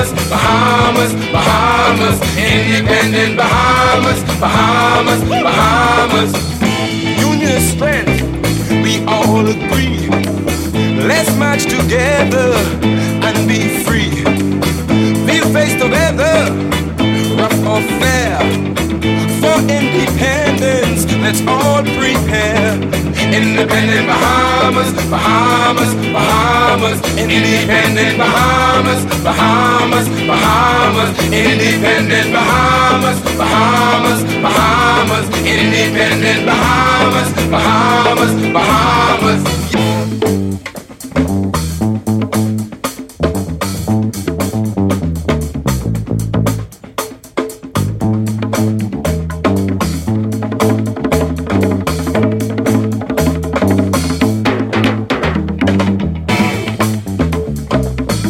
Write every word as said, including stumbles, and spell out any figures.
Bahamas, Bahamas, Bahamas, independent Bahamas, Bahamas, Bahamas. Union strength, we all agree. Let's march together and be free. We'll face the weather, rough or fair. For independence, let's all prepare. Independent Bahamas, Bahamas, Bahamas. Independent Bahamas, Bahamas, Bahamas. Independent Bahamas, Bahamas, Bahamas. Independent Bahamas, Bahamas, Bahamas.